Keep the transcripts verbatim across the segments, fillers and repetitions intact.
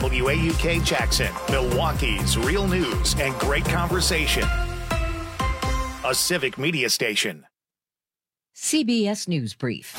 W A U K Jackson, Milwaukee's real news and great conversation. A Civic Media station. C B S News Brief.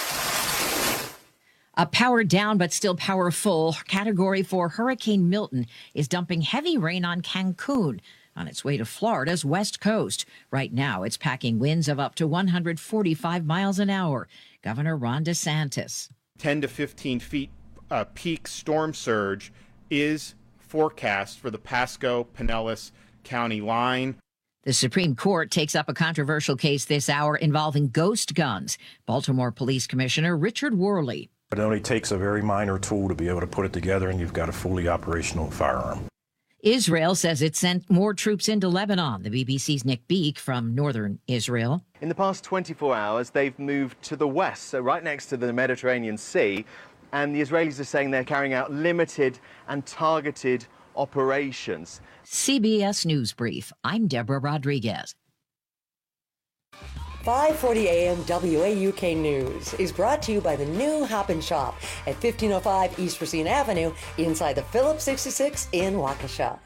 A powered down but still powerful Category four Hurricane Milton is dumping heavy rain on Cancun on its way to Florida's west coast. Right now, it's packing winds of up to one hundred forty-five miles an hour. Governor Ron DeSantis. ten to fifteen feet uh, peak storm surge is forecast for the Pasco-Pinellas County line. The Supreme Court takes up a controversial case this hour involving ghost guns. Baltimore Police Commissioner Richard Worley. It only takes a very minor tool to be able to put it together, and you've got a fully operational firearm. Israel says it sent more troops into Lebanon. The B B C's Nick Beek from northern Israel. In the past twenty-four hours, they've moved to the west, so right next to the Mediterranean Sea. And the Israelis are saying they're carrying out limited and targeted operations. C B S News Brief. I'm Deborah Rodriguez. five forty a m W A U K News is brought to you by the new Hop and Shop at fifteen oh five East Racine Avenue inside the Phillips sixty-six in Waukesha.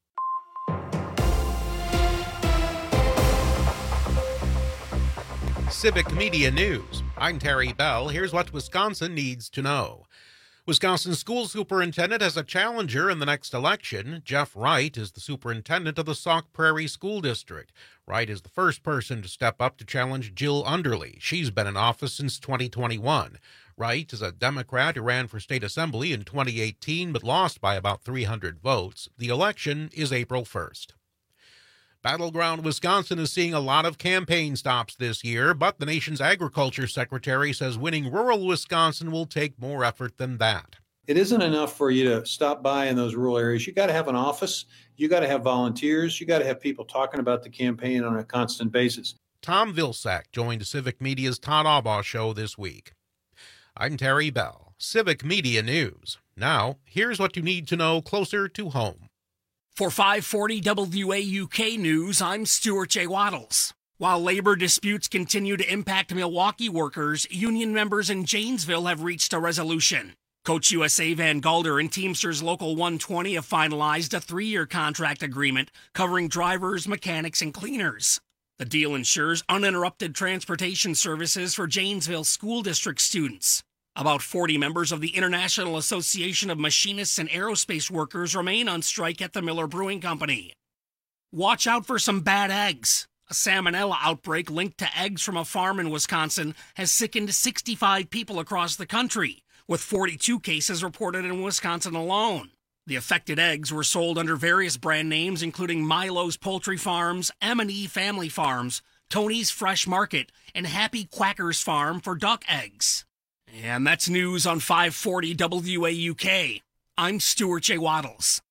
Civic Media News. I'm Terry Bell. Here's what Wisconsin needs to know. Wisconsin school superintendent has a challenger in the next election. Jeff Wright is the superintendent of the Sauk Prairie School District. Wright is the first person to step up to challenge Jill Underly. She's been in office since twenty twenty-one. Wright is a Democrat who ran for state assembly in twenty eighteen but lost by about three hundred votes. The election is April first. Battleground Wisconsin is seeing a lot of campaign stops this year, but the nation's agriculture secretary says winning rural Wisconsin will take more effort than that. It isn't enough for you to stop by in those rural areas. You got to have an office. You got to have volunteers. You got to have people talking about the campaign on a constant basis. Tom Vilsack joined Civic Media's Todd Aubaugh show this week. I'm Terry Bell, Civic Media News. Now, here's what you need to know closer to home. For five forty W A U K News, I'm Stuart J. Waddles. While labor disputes continue to impact Milwaukee workers, union members in Janesville have reached a resolution. Coach U S A Van Galder and Teamsters Local one twenty have finalized a three-year contract agreement covering drivers, mechanics, and cleaners. The deal ensures uninterrupted transportation services for Janesville School District students. About forty members of the International Association of Machinists and Aerospace Workers remain on strike at the Miller Brewing Company. Watch out for some bad eggs. A salmonella outbreak linked to eggs from a farm in Wisconsin has sickened sixty-five people across the country, with forty-two cases reported in Wisconsin alone. The affected eggs were sold under various brand names, including Milo's Poultry Farms, M and E Family Farms, Tony's Fresh Market, and Happy Quackers Farm for duck eggs. And that's news on five forty W A U K. I'm Stuart J. Waddles.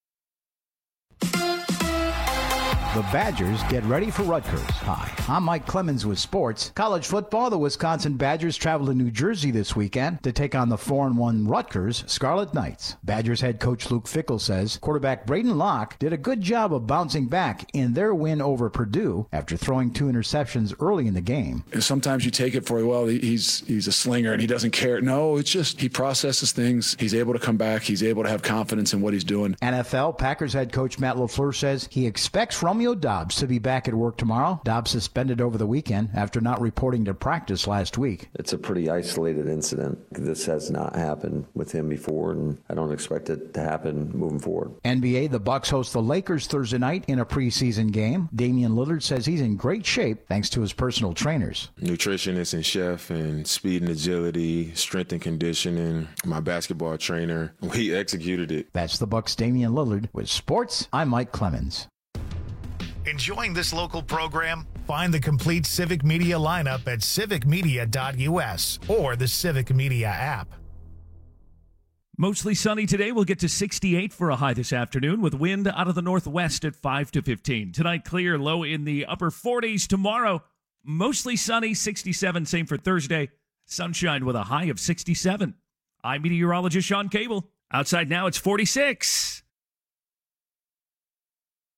The Badgers get ready for Rutgers. Hi, I'm Mike Clemens with sports. College football, the Wisconsin Badgers travel to New Jersey this weekend to take on the four and one Rutgers Scarlet Knights. Badgers head coach Luke Fickell says quarterback Braden Locke did a good job of bouncing back in their win over Purdue after throwing two interceptions early in the game. Sometimes you take it for, well, he's he's a slinger and he doesn't care. No, it's just he processes things. He's able to come back. He's able to have confidence in what he's doing. N F L, Packers head coach Matt LaFleur says he expects Romeo Dobbs to be back at work tomorrow. Dobbs suspended over the weekend after not reporting to practice last week. It's a pretty isolated incident. This has not happened with him before, and I don't expect it to happen moving forward. N B A, the Bucks host the Lakers Thursday night in a preseason game. Damian Lillard says he's in great shape thanks to his personal trainers. Nutritionist and chef and speed and agility, strength and conditioning. My basketball trainer, we executed it. That's the Bucks' Damian Lillard. With sports, I'm Mike Clemens. Enjoying this local program? Find the complete Civic Media lineup at civic media dot u s or the Civic Media app. Mostly sunny today. We'll get to sixty-eight for a high this afternoon with wind out of the northwest at five to fifteen. Tonight, clear, low in the upper forties. Tomorrow, mostly sunny, sixty-seven. Same for Thursday. Sunshine with a high of sixty-seven. I'm meteorologist Sean Cable. Outside now, it's forty-six.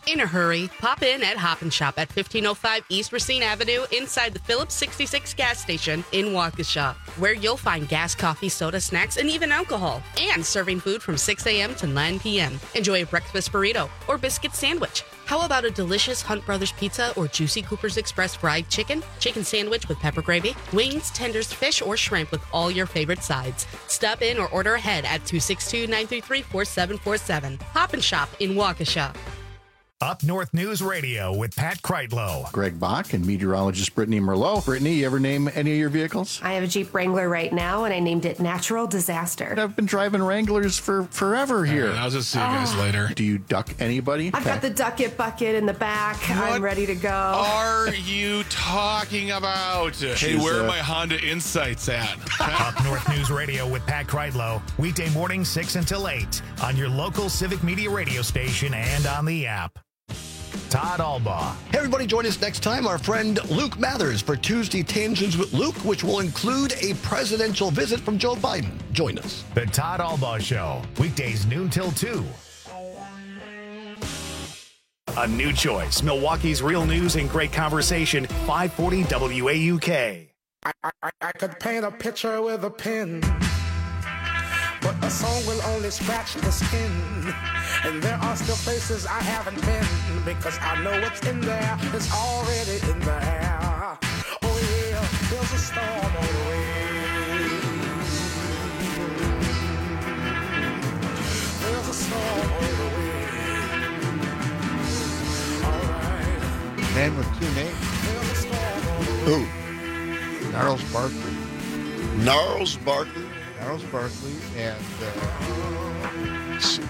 In a hurry, pop in at Hop and Shop at fifteen oh five East Racine Avenue inside the Phillips sixty-six gas station in Waukesha, where you'll find gas, coffee, soda, snacks, and even alcohol, and serving food from six a.m. to nine p.m. Enjoy a breakfast burrito or biscuit sandwich. How about a delicious Hunt Brothers pizza or juicy Cooper's Express fried chicken, chicken sandwich with pepper gravy, wings, tenders, fish, or shrimp with all your favorite sides? Stop in or order ahead at two six two, nine three three, four seven four seven. Hop and Shop in Waukesha. Up North News Radio with Pat Kreitlow. Greg Bach and meteorologist Brittany Merlot. Brittany, you ever name any of your vehicles? I have a Jeep Wrangler right now, and I named it Natural Disaster. I've been driving Wranglers for forever here. Right, I'll just see you guys Oh. later. Do you duck anybody? I've got the duck it bucket in the back. I'm ready to go. Are you talking about? Hey, She's, where uh, are my Honda Insights at? Up North News Radio with Pat Kreitlow. Weekday morning six until eight on your local Civic Media radio station and on the app. Todd Albaugh. Hey, everybody, join us next time. Our friend Luke Mathers for Tuesday Tangents with Luke, which will include a presidential visit from Joe Biden. Join us. The Todd Albaugh Show. Weekdays noon till two. A new choice. Milwaukee's real news and great conversation. five forty W A U K. I, I, I could paint a picture with a pen, but a song will only scratch the skin. And there are still places I haven't been, because I know what's in there is already in the air. Oh yeah, there's a storm on the way. There's a storm on the way. All right. Man with two names. There's a storm on the way. Who? Gnarls Barkley. Gnarls Barkley? Gnarls Barkley and uh, C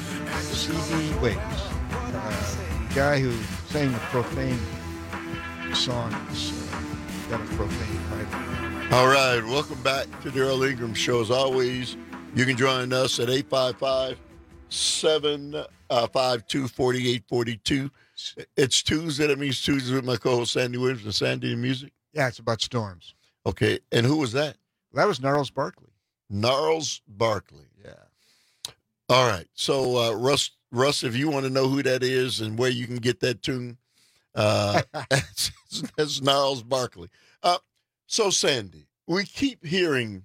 D Wiggs. Uh, the guy who sang the profane song is uh, got a profane title. All right, welcome back to the Earl Ingram Show. As always, you can join us at eight five five, seven five two, four eight four two. It's Tuesday. That means Tuesday with my co-host Sandy Williams and Sandy and Music. Yeah, it's about storms. Okay, and who was that? That was Gnarls Barkley. Gnarls Barkley. Yeah. All right. So, uh, Russ, Russ, if you want to know who that is and where you can get that tune, uh, that's, that's Gnarls Barkley. Uh, so, Sandy, we keep hearing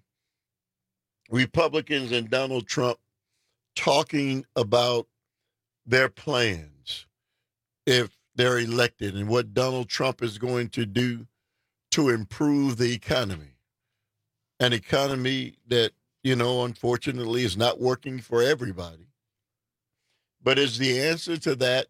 Republicans and Donald Trump talking about their plans if they're elected and what Donald Trump is going to do to improve the economy. An economy that, you know, unfortunately is not working for everybody. But is the answer to that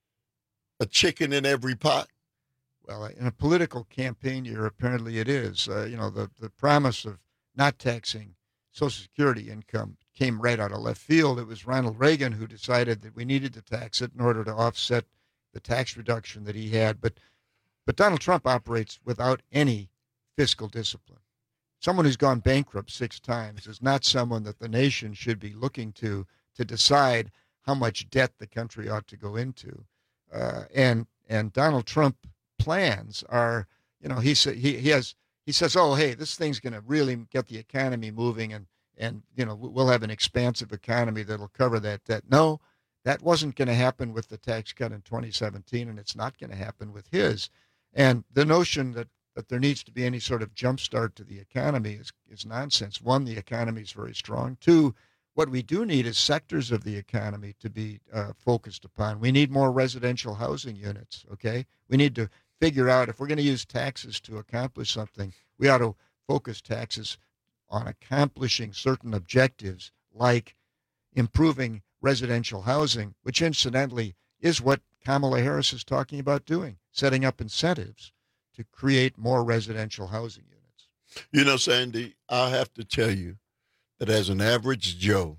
a chicken in every pot? Well, in a political campaign year, apparently it is. Uh, you know, the, the promise of not taxing Social Security income came right out of left field. It was Ronald Reagan who decided that we needed to tax it in order to offset the tax reduction that he had. But, but Donald Trump operates without any fiscal discipline. Someone who's gone bankrupt six times is not someone that the nation should be looking to to decide how much debt the country ought to go into. Uh, and and Donald Trump plans are, you know, he sa- he he has he says, oh, hey, this thing's going to really get the economy moving, and and you know we'll have an expansive economy that'll cover that debt. No, that wasn't going to happen with the tax cut in twenty seventeen, and it's not going to happen with his. And the notion that that there needs to be any sort of jump start to the economy is, is nonsense. One, the economy is very strong. Two, what we do need is sectors of the economy to be uh, focused upon. We need more residential housing units, okay? We need to figure out if we're going to use taxes to accomplish something, we ought to focus taxes on accomplishing certain objectives like improving residential housing, which incidentally is what Kamala Harris is talking about doing, setting up incentives to create more residential housing units. You know, Sandy, I'll have to tell you that as an average Joe,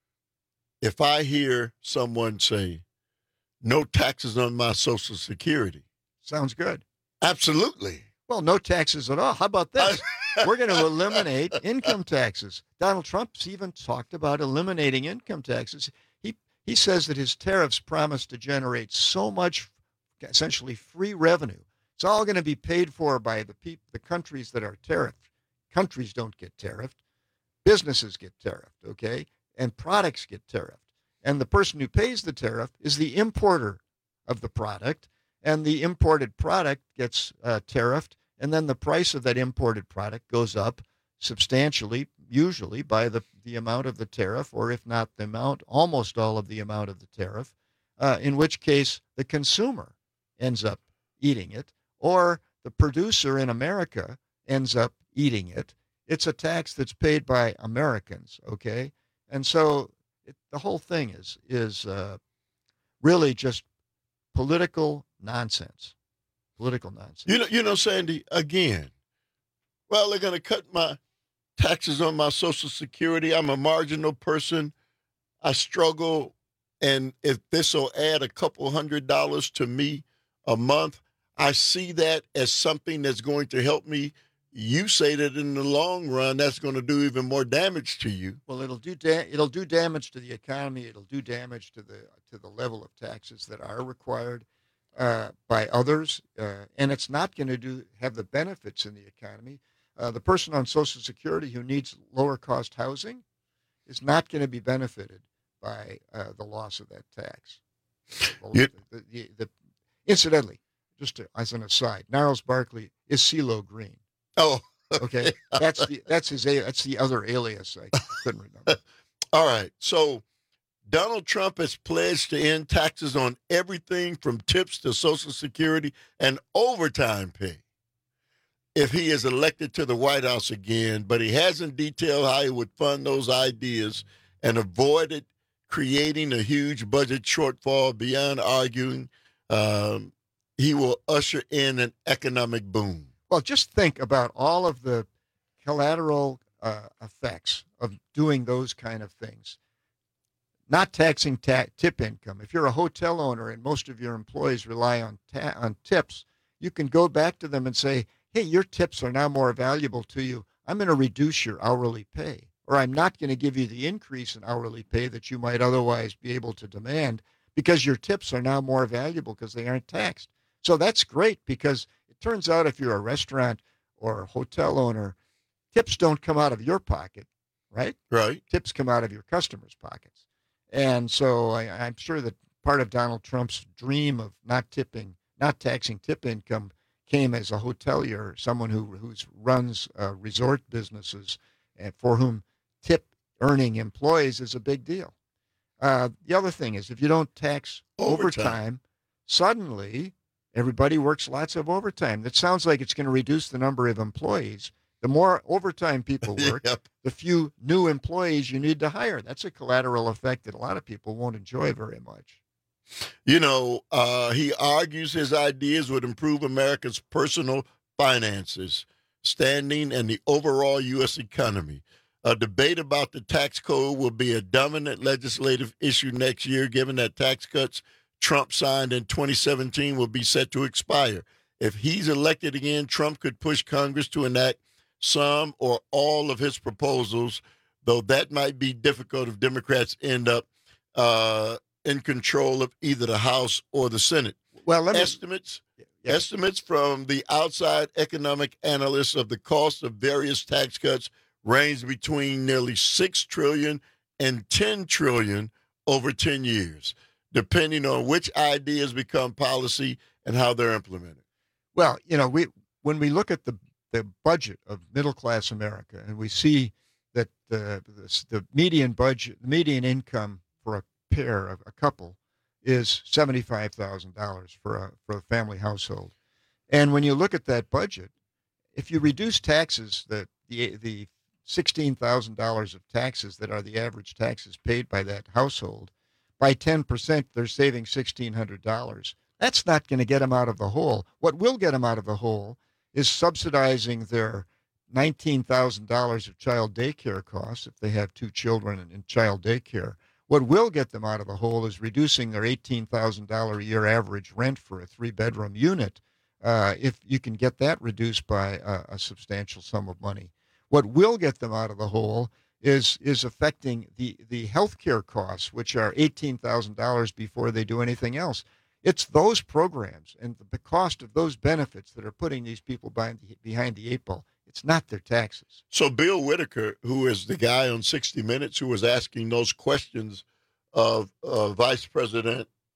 if I hear someone say, no taxes on my Social Security. Sounds good. Absolutely. Well, no taxes at all. How about this? We're going to eliminate income taxes. Donald Trump's even talked about eliminating income taxes. He he says that his tariffs promise to generate so much, essentially free revenue. It's all going to be paid for by the people, the countries that are tariffed. Countries don't get tariffed. Businesses get tariffed, okay? And products get tariffed. And the person who pays the tariff is the importer of the product, and the imported product gets uh, tariffed, and then the price of that imported product goes up substantially, usually by the, the amount of the tariff, or if not the amount, almost all of the amount of the tariff, uh, in which case the consumer ends up eating it, or the producer in America ends up eating it. It's a tax that's paid by Americans, okay? And so it, the whole thing is is uh, really just political nonsense. Political nonsense. You know, you know, Sandy, again, well, they're going to cut my taxes on my Social Security. I'm a marginal person. I struggle. And if this will add a couple hundred dollars to me a month, I see that as something that's going to help me. You say that in the long run, that's going to do even more damage to you. Well, it'll do da- it'll do damage to the economy. It'll do damage to the to the level of taxes that are required uh, by others, uh, and it's not going to do have the benefits in the economy. Uh, the person on Social Security who needs lower cost housing is not going to be benefited by uh, the loss of that tax. You- the, the, the, incidentally, just to, as an aside, Gnarls Barkley is CeeLo Green. Oh, okay. That's the that's his a- that's the other alias I couldn't remember. All right. So Donald Trump has pledged to end taxes on everything from tips to Social Security and overtime pay if he is elected to the White House again, but he hasn't detailed how he would fund those ideas and avoided creating a huge budget shortfall beyond arguing um, he will usher in an economic boom. Well, just think about all of the collateral uh, effects of doing those kind of things. Not taxing ta- tip income. If you're a hotel owner and most of your employees rely on ta- on tips, you can go back to them and say, hey, your tips are now more valuable to you. I'm going to reduce your hourly pay, or I'm not going to give you the increase in hourly pay that you might otherwise be able to demand because your tips are now more valuable because they aren't taxed. So that's great because it turns out if you're a restaurant or a hotel owner, tips don't come out of your pocket, right? Right. Tips come out of your customers' pockets. And so I, I'm sure that part of Donald Trump's dream of not tipping, not taxing tip income came as a hotelier, someone who who's runs uh, resort businesses and for whom tip earning employees is a big deal. Uh, the other thing is if you don't tax overtime, Overtime. suddenly everybody works lots of overtime. That sounds like it's going to reduce the number of employees. The more overtime people work, Yep. the few new employees you need to hire. That's a collateral effect that a lot of people won't enjoy very much. You know, uh, he argues his ideas would improve America's personal finances, standing, and the overall U S economy. A debate about the tax code will be a dominant legislative issue next year, given that tax cuts Trump signed in twenty seventeen will be set to expire. If he's elected again, Trump could push Congress to enact some or all of his proposals, though that might be difficult if Democrats end up uh, in control of either the House or the Senate. Well, let me, Estimates estimates from the outside economic analysts of the cost of various tax cuts range between nearly six trillion dollars and ten trillion dollars over ten years, depending on which ideas become policy and how they're implemented. Well, you know, we when we look at the the budget of middle class America, and we see that the the, the median budget, the median income for a pair of a couple, is seventy five thousand dollars for a for a family household, and when you look at that budget, if you reduce taxes, that the the sixteen thousand dollars of taxes that are the average taxes paid by that household, by ten percent, they're saving sixteen hundred dollars. That's not going to get them out of the hole. What will get them out of the hole is subsidizing their nineteen thousand dollars of child daycare costs if they have two children in child daycare. What will get them out of the hole is reducing their eighteen thousand dollars a year average rent for a three-bedroom unit, uh, if you can get that reduced by a, a substantial sum of money. What will get them out of the hole is is affecting the, the health care costs, which are eighteen thousand dollars before they do anything else. It's those programs and the cost of those benefits that are putting these people behind the, behind the eight ball. It's not their taxes. So Bill Whitaker, who is the guy on sixty minutes who was asking those questions of uh, Vice President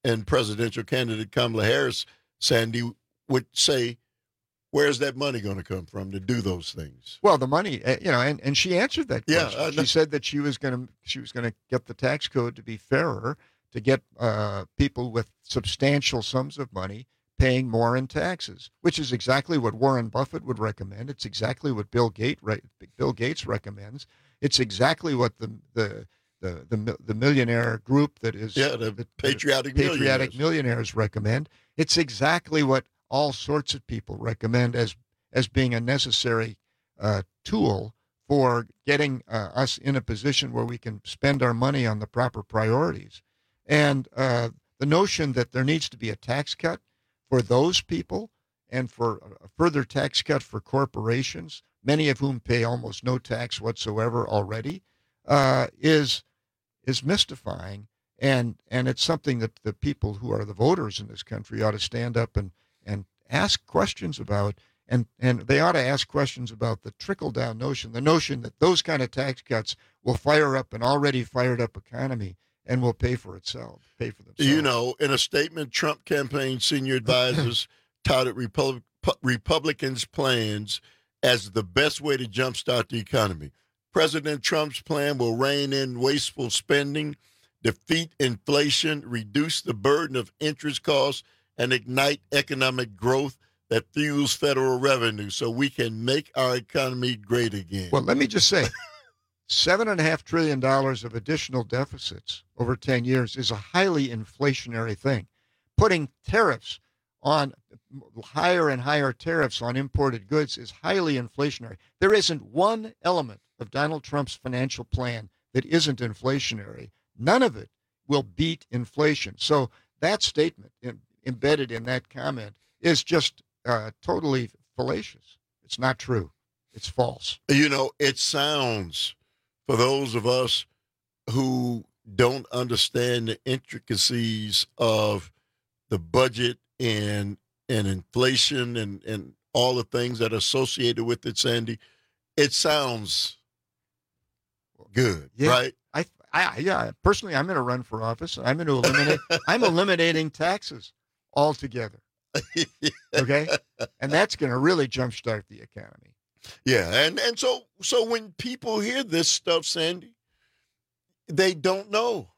and presidential candidate Kamala Harris, Sandy, would say, where's that money going to come from to do those things? Well, the money, uh, you know, and, and she answered that question. Yeah, uh, she said that she was going to she was going to get the tax code to be fairer, to get uh, people with substantial sums of money paying more in taxes, which is exactly what Warren Buffett would recommend. It's exactly what Bill Gates Bill Gates recommends. It's exactly what the the the the, the millionaire group that is yeah the, the patriotic the patriotic millionaires. millionaires recommend. It's exactly what all sorts of people recommend as as being a necessary uh, tool for getting uh, us in a position where we can spend our money on the proper priorities. And uh, the notion that there needs to be a tax cut for those people and for a further tax cut for corporations, many of whom pay almost no tax whatsoever already, uh, is is mystifying. And and it's something that the people who are the voters in this country ought to stand up and, and ask questions about. And, and they ought to ask questions about the trickle-down notion, the notion that those kind of tax cuts will fire up an already fired-up economy and will pay for itself, pay for themselves. You know, in a statement, Trump campaign senior advisors touted Repub- Republicans' plans as the best way to jumpstart the economy. President Trump's plan will rein in wasteful spending, defeat inflation, reduce the burden of interest costs, and ignite economic growth that fuels federal revenue so we can make our economy great again. Well, let me just say, seven and a half trillion dollars of additional deficits over ten years is a highly inflationary thing. Putting tariffs on higher and higher tariffs on imported goods is highly inflationary. There isn't one element of Donald Trump's financial plan that isn't inflationary. None of it will beat inflation. So that statement in, embedded in that comment is just uh, totally fallacious. It's not true. It's false. You know, it sounds, for those of us who don't understand the intricacies of the budget and and inflation and, and all the things that are associated with it, Sandy, it sounds good, yeah, right? I, I, yeah. Personally, I'm going to run for office. I'm going to eliminate. I'm eliminating taxes altogether. Okay, and that's going to really jumpstart the economy. Yeah, and and so so when people hear this stuff, Sandy, they don't know.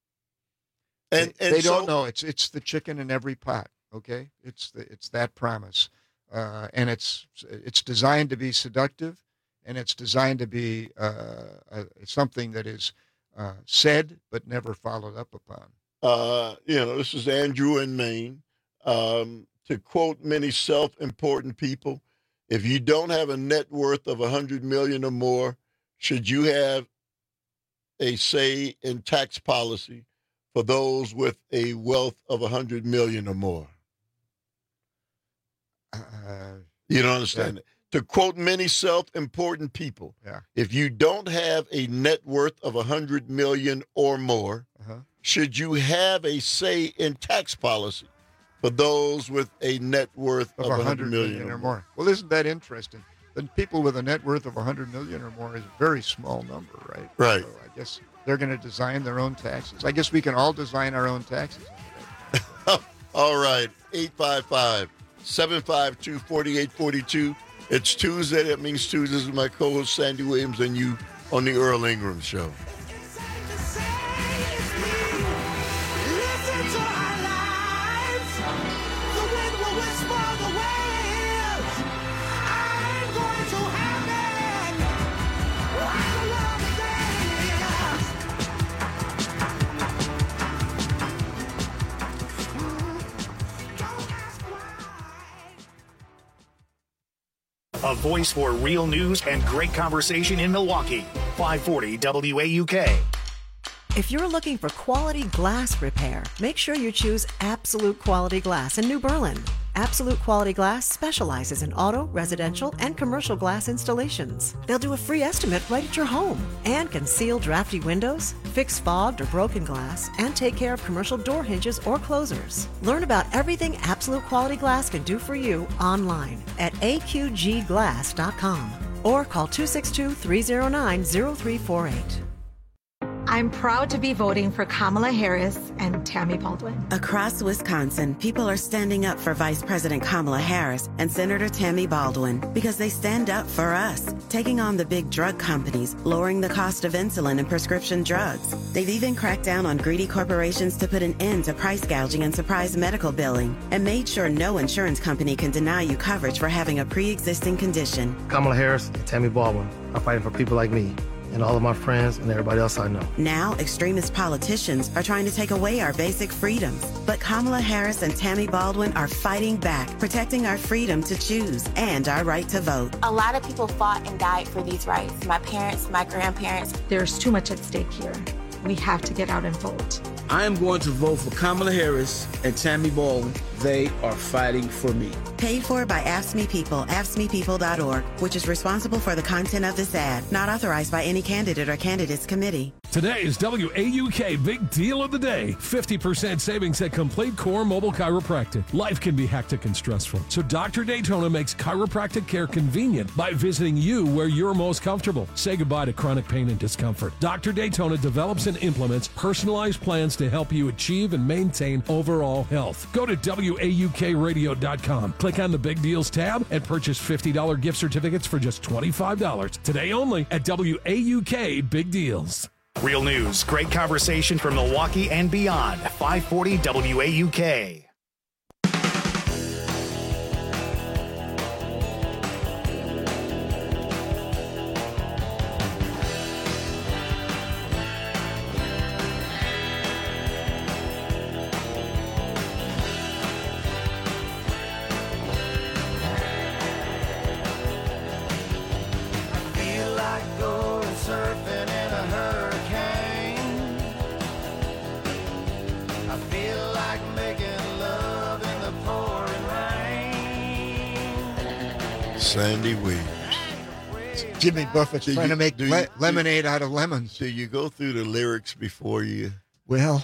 And, they, and they so, don't know. It's it's the chicken in every pot. Okay, it's the, it's that promise, uh, and it's it's designed to be seductive, and it's designed to be uh, uh, something that is uh, said but never followed up upon. Uh, you know, this is Andrew in Maine. Um, to quote many self-important people, if you don't have a net worth of a hundred million or more, should you have a say in tax policy for those with a wealth of a hundred million or more? Uh, you don't understand it. To quote many self-important people, yeah. if you don't have a net worth of a hundred million or more, uh-huh. should you have a say in tax policy for those with a net worth of, of a hundred million, million or or more? more. Well, isn't that interesting? The people with a net worth of a hundred million or more is a very small number, right? Right. So I guess they're going to design their own taxes. I guess we can all design our own taxes. All right. eight five five, seven five two, four eight four two. It's Tuesday. That means Tuesdays with my co-host Sandy Williams and you on the Earl Ingram Show. A voice for real news and great conversation in Milwaukee. five forty W A U K. If you're looking for quality glass repair, make sure you choose Absolute Quality Glass in New Berlin. Absolute Quality Glass specializes in auto, residential, and commercial glass installations. They'll do a free estimate right at your home and can seal drafty windows, fix fogged or broken glass, and take care of commercial door hinges or closers. Learn about everything Absolute Quality Glass can do for you online at A Q G glass dot com or call two six two, three zero nine, zero three four eight. I'm proud to be voting for Kamala Harris and Tammy Baldwin. Across Wisconsin, people are standing up for Vice President Kamala Harris and Senator Tammy Baldwin because they stand up for us, taking on the big drug companies, lowering the cost of insulin and prescription drugs. They've even cracked down on greedy corporations to put an end to price gouging and surprise medical billing, and made sure no insurance company can deny you coverage for having a pre-existing condition. Kamala Harris and Tammy Baldwin are fighting for people like me and all of my friends and everybody else I know. Now, extremist politicians are trying to take away our basic freedoms. But Kamala Harris and Tammy Baldwin are fighting back, protecting our freedom to choose and our right to vote. A lot of people fought and died for these rights. My parents, my grandparents. There's too much at stake here. We have to get out and vote. I am going to vote for Kamala Harris and Tammy Baldwin. They are fighting for me. Paid for by Ask Me People, ask me people dot org, which is responsible for the content of this ad, not authorized by any candidate or candidates committee. Today's W A U K Big Deal of the Day. fifty percent savings at Complete Core Mobile Chiropractic. Life can be hectic and stressful, so Doctor Daytona makes chiropractic care convenient by visiting you where you're most comfortable. Say goodbye to chronic pain and discomfort. Doctor Daytona develops and implements personalized plans to help you achieve and maintain overall health. Go to W A U K radio dot com. Click on the Big Deals tab and purchase fifty dollars gift certificates for just twenty-five dollars. Today only at W A U K Big Deals. Real news, great conversation from Milwaukee and beyond. five forty W A U K. Sandy Williams. Jimmy Buffett's do trying you, to make do le- you, lemonade do, out of lemons. Do you go through the lyrics before you? Well,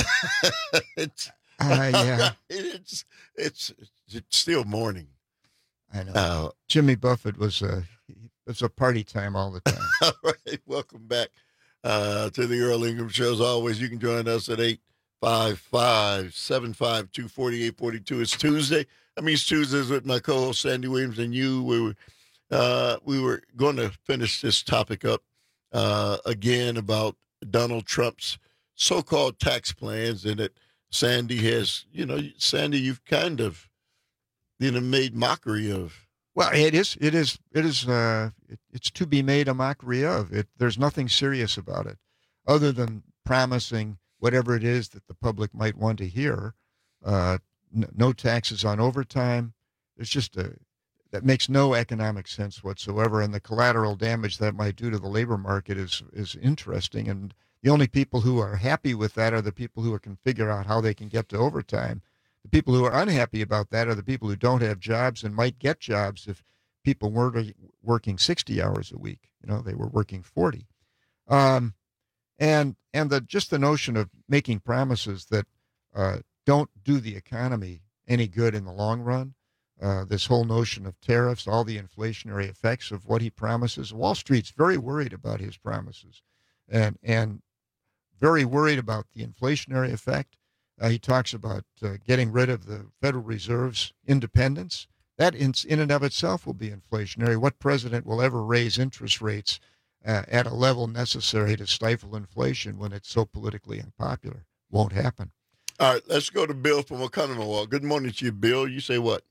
it's, uh, yeah. it's it's it's still morning. I know. Uh, Jimmy Buffett was a it was a party time all the time. All right, welcome back uh, to the Earl Ingram Show. As always, you can join us at eight five five, seven five two, four eight four two. It's Tuesday. I mean, it's Tuesdays with my co-host Sandy Williams and you. We were uh, we were going to finish this topic up uh, again about Donald Trump's so-called tax plans, and that Sandy has, you know, Sandy, you've kind of, you know, made mockery of. Well, it is, it is, it is, uh, it, it's to be made a mockery of. It. There's nothing serious about it, other than promising whatever it is that the public might want to hear. Uh, n- no taxes on overtime. There's just a that makes no economic sense whatsoever, and the collateral damage that might do to the labor market is is interesting. And the only people who are happy with that are the people who can figure out how they can get to overtime. The people who are unhappy about that are the people who don't have jobs and might get jobs if people weren't working sixty hours a week. You know, they were working forty. Um, and and the just the notion of making promises that uh, don't do the economy any good in the long run. Uh, this whole notion of tariffs, all the inflationary effects of what he promises. Wall Street's very worried about his promises, and and very worried about the inflationary effect. Uh, he talks about uh, getting rid of the Federal Reserve's independence. That in, in and of itself will be inflationary. What president will ever raise interest rates uh, at a level necessary to stifle inflation when it's so politically unpopular? Won't happen. All right, let's go to Bill from Oconomowoc. Good morning to you, Bill. You say what?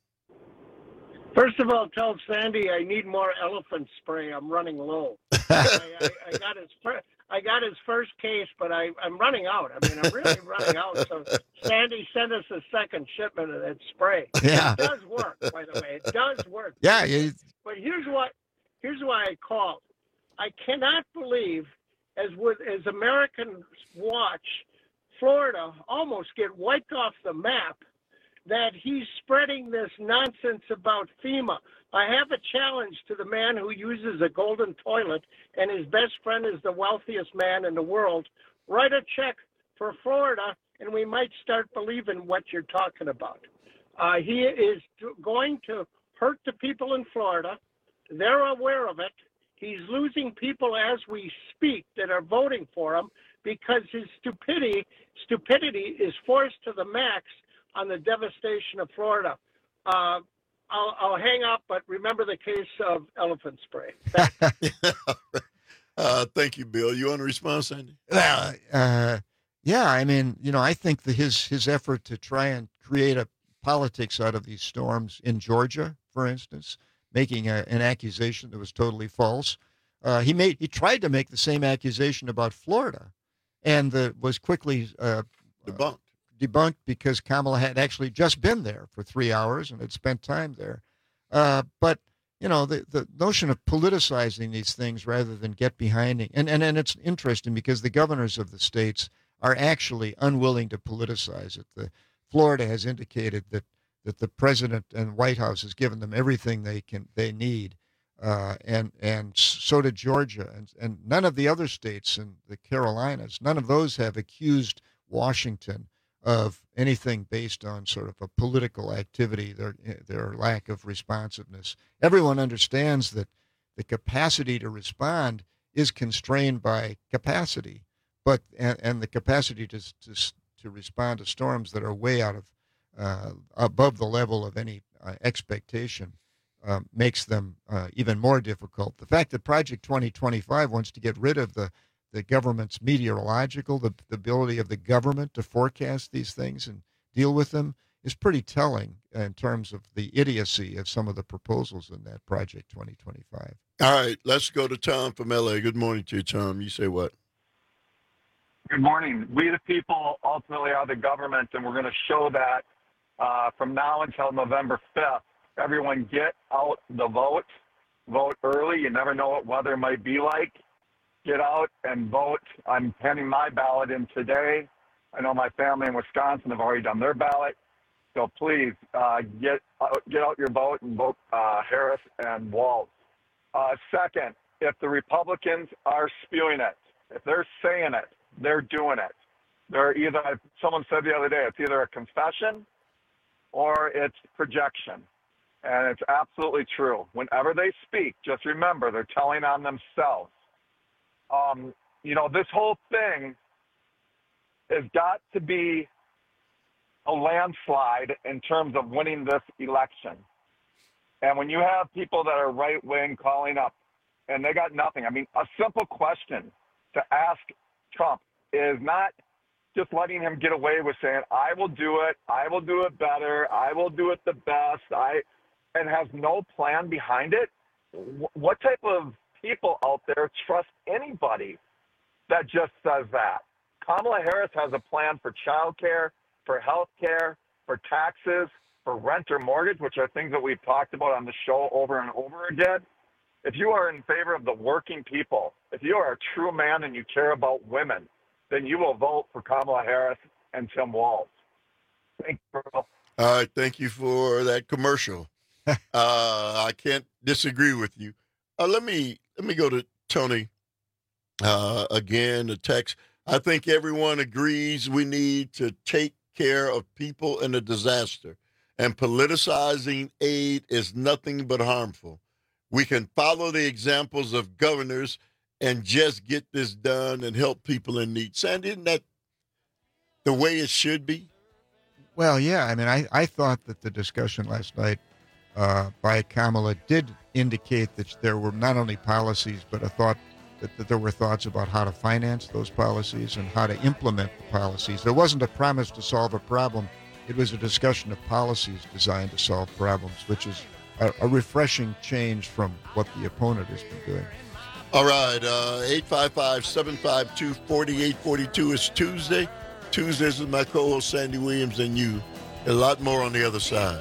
First of all, tell Sandy I need more elephant spray. I'm running low. I, I, I got his fir- I got his first case, but I, I'm running out. I mean, I'm really running out. So Sandy sent us a second shipment of that spray. Yeah. It does work, by the way. It does work. Yeah. You... But here's what here's why I called. I cannot believe, as with as Americans watch Florida almost get wiped off the map, that he's spreading this nonsense about FEMA. I have a challenge to the man who uses a golden toilet and his best friend is the wealthiest man in the world. Write a check for Florida and we might start believing what you're talking about. Uh, he is going to hurt the people in Florida. They're aware of it. He's losing people as we speak that are voting for him because his stupidity stupidity is forced to the max on the devastation of Florida. Uh, I'll, I'll hang up, but remember the case of elephant spray. uh, thank you, Bill. You want to respond, Sandy? Uh, uh, yeah, I mean, you know, I think that his his effort to try and create a politics out of these storms in Georgia, for instance, making a, an accusation that was totally false. Uh, he made he tried to make the same accusation about Florida, and the, was quickly uh, debunked. Uh, debunked because Kamala had actually just been there for three hours and had spent time there. Uh, but you know, the the notion of politicizing these things rather than get behind it, and and and it's interesting because the governors of the states are actually unwilling to politicize it. The Florida has indicated that that the president and White House has given them everything they can they need. Uh, and and so did Georgia, and and none of the other states in the Carolinas, none of those have accused Washington of anything based on sort of a political activity, their their lack of responsiveness. Everyone understands that the capacity to respond is constrained by capacity, but and, and the capacity to, to to respond to storms that are way out of uh, above the level of any uh, expectation. Uh, makes them uh, even more difficult. The fact that Project twenty twenty-five wants to get rid of the, the government's meteorological, the, the ability of the government to forecast these things and deal with them is pretty telling in terms of the idiocy of some of the proposals in that Project twenty twenty-five. All right, let's go to Tom from L A. Good morning to you, Tom. You say what? Good morning. We the people ultimately are the government, and we're going to show that uh, from now until November fifth. Everyone get out the vote. Vote early. You never know what weather might be like. Get out and vote. I'm handing my ballot in today. I know my family in Wisconsin have already done their ballot. So please uh, get, out, get out your vote and vote uh, Harris and Walz. Uh, second, if the Republicans are spewing it, if they're saying it, they're doing it. They're either, someone said the other day, it's either a confession or it's projection. And it's absolutely true. Whenever they speak, just remember they're telling on themselves. Um, you know, this whole thing has got to be a landslide in terms of winning this election. And when you have people that are right-wing calling up, and they got nothing. I mean, a simple question to ask Trump is not just letting him get away with saying, I will do it, I will do it better, I will do it the best, I... and has no plan behind it. What type of people out there trust anybody that just says that? Kamala Harris has a plan for child care, for health care, for taxes, for rent or mortgage, which are things that we've talked about on the show over and over again. If you are in favor of the working people, if you are a true man and you care about women, then you will vote for Kamala Harris and Tim Walz. Thank you, Earl. All right, thank you for that commercial. uh, I can't disagree with you. Uh, let me let me go to Tony uh, again. The text. I think everyone agrees we need to take care of people in a disaster, and politicizing aid is nothing but harmful. We can follow the examples of governors and just get this done and help people in need. Sandy, isn't that the way it should be? Well, yeah. I mean, I, I thought that the discussion last night Uh, by Kamala did indicate that there were not only policies, but a thought that, that there were thoughts about how to finance those policies and how to implement the policies. There wasn't a promise to solve a problem. It was a discussion of policies designed to solve problems, which is a, a refreshing change from what the opponent has been doing. All right, uh, eight five five, seven five two, four eight four two is Tuesday. Tuesdays with my co-host Sandy Williams and you. A lot more on the other side.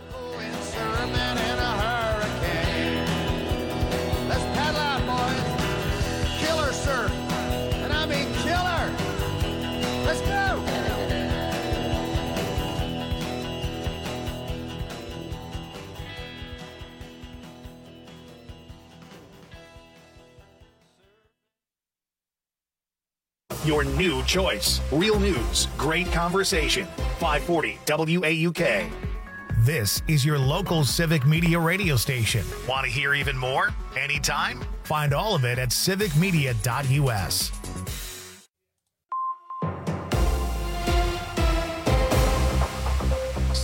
Your new choice. Real news, great conversation. five forty W A U K. This is your local civic media radio station. Want to hear even more? Anytime? Find all of it at civic media dot U S.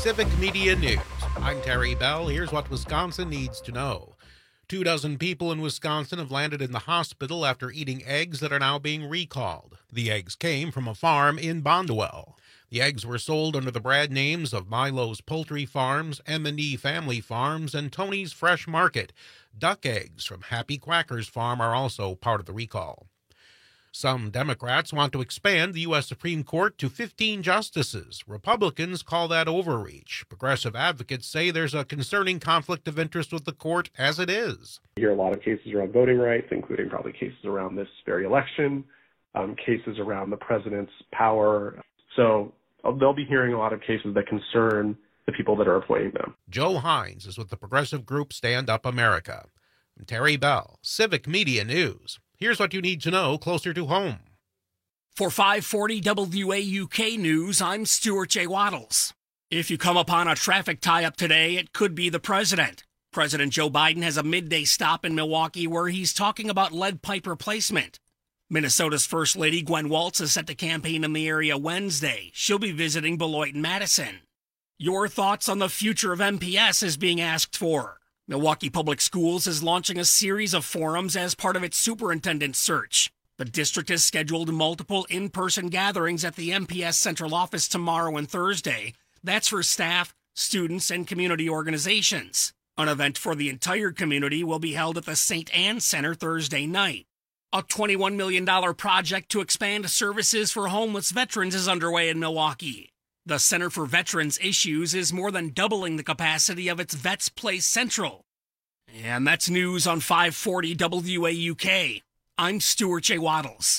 Civic Media News. I'm Terry Bell. Here's what Wisconsin needs to know. Two dozen people in Wisconsin have landed in the hospital after eating eggs that are now being recalled. The eggs came from a farm in Bondwell. The eggs were sold under the brand names of Milo's Poultry Farms, M and E Family Farms, and Tony's Fresh Market. Duck eggs from Happy Quackers Farm are also part of the recall. Some Democrats want to expand the U S Supreme Court to fifteen justices. Republicans call that overreach. Progressive advocates say there's a concerning conflict of interest with the court as it is. You hear a lot of cases around voting rights, including probably cases around this very election, um, cases around the president's power. So uh, they'll be hearing a lot of cases that concern the people that are appointing them. Joe Hines is with the progressive group Stand Up America. I'm Terry Bell, Civic Media News. Here's what you need to know closer to home. For five forty W A U K News, I'm Stuart J. Waddles. If you come upon a traffic tie-up today, it could be the president. President Joe Biden has a midday stop in Milwaukee where he's talking about lead pipe replacement. Minnesota's First Lady Gwen Waltz is set to campaign in the area Wednesday. She'll be visiting Beloit and Madison. Your thoughts on the future of M P S is being asked for. Milwaukee Public Schools is launching a series of forums as part of its superintendent search. The district has scheduled multiple in-person gatherings at the M P S central office tomorrow and Thursday. That's for staff, students, and community organizations. An event for the entire community will be held at the Saint Anne Center Thursday night. A twenty-one million dollars project to expand services for homeless veterans is underway in Milwaukee. The Center for Veterans Issues is more than doubling the capacity of its Vets Place Central. And that's news on five forty W A U K. I'm Stuart J. Waddles.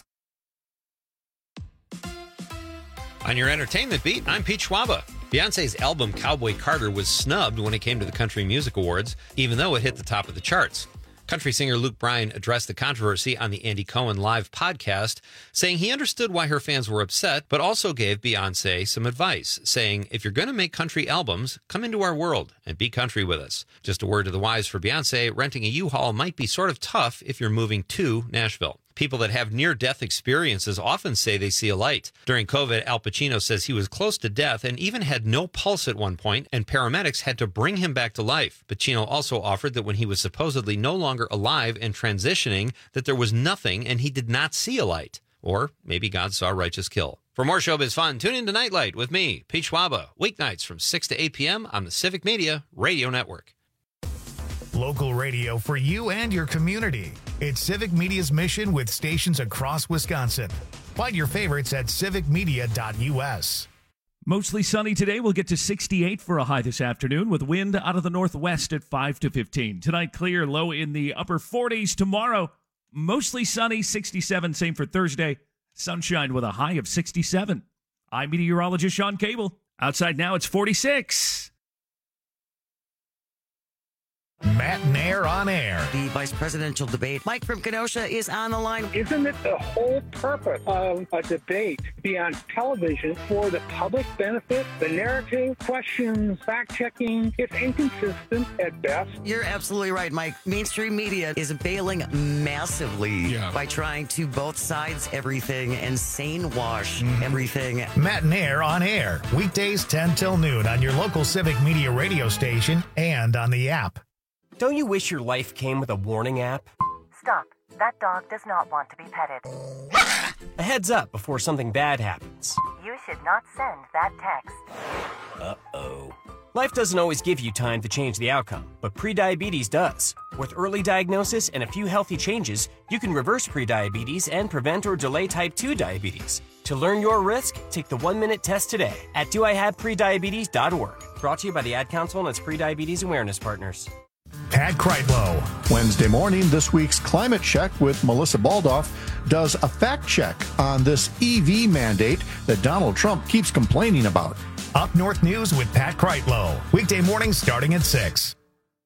On your entertainment beat, I'm Pete Schwaba. Beyonce's album Cowboy Carter was snubbed when it came to the Country Music Awards, even though it hit the top of the charts. Country singer Luke Bryan addressed the controversy on the Andy Cohen Live podcast, saying he understood why her fans were upset, but also gave Beyonce some advice, saying, if you're going to make country albums, come into our world and be country with us. Just a word to the wise for Beyonce, renting a U-Haul might be sort of tough if you're moving to Nashville. People that have near-death experiences often say they see a light. During COVID, Al Pacino says he was close to death and even had no pulse at one point, and paramedics had to bring him back to life. Pacino also offered that when he was supposedly no longer alive and transitioning, that there was nothing and he did not see a light. Or maybe God saw Righteous Kill. For more showbiz fun, tune in to Nightlight with me, Pete Schwaba, weeknights from six to eight p.m. on the Civic Media Radio Network. Local radio for you and your community. It's Civic Media's mission with stations across Wisconsin. Find your favorites at civic media dot u s. Mostly sunny today. We'll get to sixty-eight for a high this afternoon with wind out of the northwest at five to fifteen. Tonight, clear, low in the upper forties. Tomorrow, mostly sunny, sixty-seven. Same for Thursday. Sunshine with a high of sixty-seven. I'm meteorologist Sean Cable. Outside now, it's forty-six. Matt Nair on air. The vice presidential debate. Mike from Kenosha is on the line. Isn't it the whole purpose of a debate to be on television for the public benefit? The narrative, questions, fact-checking, it's inconsistent at best. You're absolutely right, Mike. Mainstream media is bailing massively yeah. by trying to both sides everything and sane wash mm-hmm. everything. Matt Nair on air. Weekdays ten till noon on your local Civic Media radio station and on the app. Don't you wish your life came with a warning app? Stop. That dog does not want to be petted. A heads up before something bad happens. You should not send that text. Uh-oh. Life doesn't always give you time to change the outcome, but prediabetes does. With early diagnosis and a few healthy changes, you can reverse prediabetes and prevent or delay type two diabetes. To learn your risk, take the one-minute test today at do I have prediabetes dot org. Brought to you by the Ad Council and its Prediabetes Awareness Partners. Pat Kreitlow. Wednesday morning, this week's Climate Check with Melissa Baldoff does a fact check on this E V mandate that Donald Trump keeps complaining about. Up North News with Pat Kreitlow. Weekday mornings starting at six.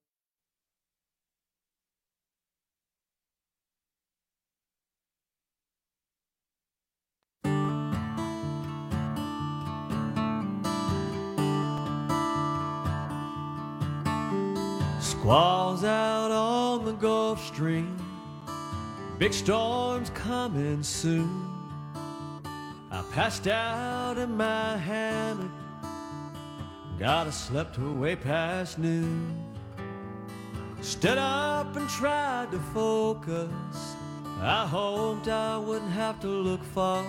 Squalls out on the Gulf Stream, big storms coming soon. I passed out in my hammock, Gotta slept way past noon. Stood up and tried to focus. I hoped I wouldn't have to look far.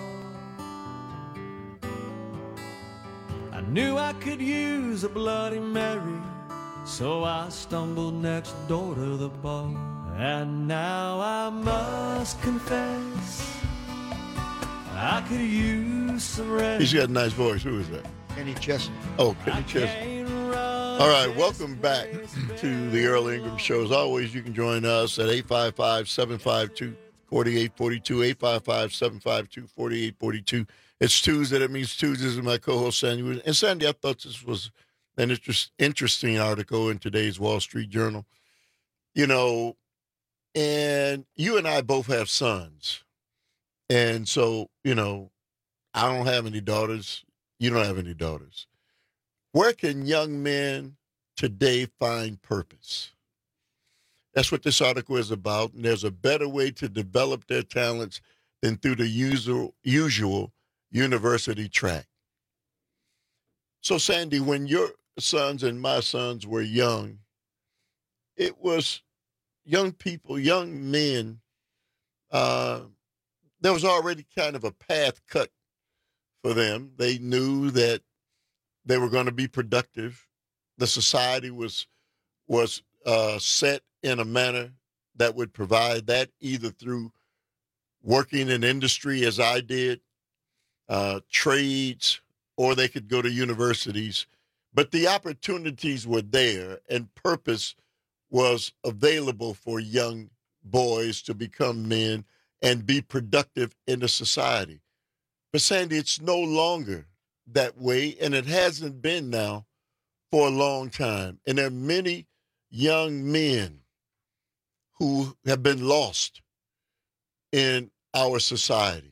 I knew I could use a Bloody Mary, so I stumbled next door to the bar. And now I must confess, I could use some rest. He's got a nice voice. Who is that? Kenny Chesney. Oh, Kenny Chesney. All right, welcome back to the Earl Ingram Show. As always, you can join us at eight five five, seven five two, four eight four two, eight five five, seven five two, four eight four two. It's Tuesday. That means Tuesdays with my co-host, Sandy. And Sandy, I thought this was an interest, interesting article in today's Wall Street Journal. You know, and you and I both have sons. And so, you know, I don't have any daughters. You don't have any daughters. Where can young men today find purpose? That's what this article is about. And there's a better way to develop their talents than through the usual, usual university track. So, Sandy, when your sons and my sons were young, it was young people, young men, uh, there was already kind of a path cut for them. They knew that they were going to be productive. The society was was uh, set in a manner that would provide that, either through working in industry, as I did, uh, trades, or they could go to universities. But the opportunities were there, and purpose was available for young boys to become men and be productive in the society. But Sandy, it's no longer that way, and it hasn't been now for a long time. And there are many young men who have been lost in our society.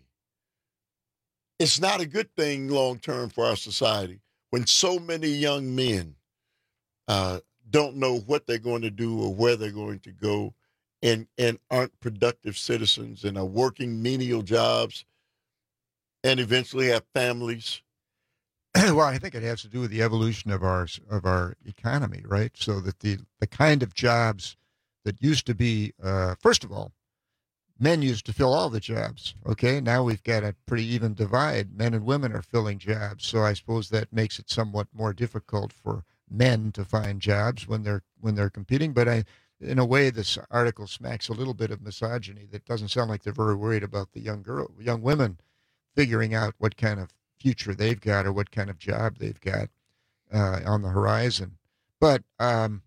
It's not a good thing long-term for our society when so many young men uh, don't know what they're going to do or where they're going to go, and, and aren't productive citizens and are working menial jobs and eventually have families. Well, I think it has to do with the evolution of our of our economy, right? So that the, the kind of jobs that used to be, uh, first of all, men used to fill all the jobs, okay? Now we've got a pretty even divide. Men and women are filling jobs, so I suppose that makes it somewhat more difficult for men to find jobs when they're when they're competing. But I, in a way, this article smacks a little bit of misogyny. That doesn't sound like they're very worried about the young girl, young women figuring out what kind of future they've got or what kind of job they've got uh, on the horizon. But um,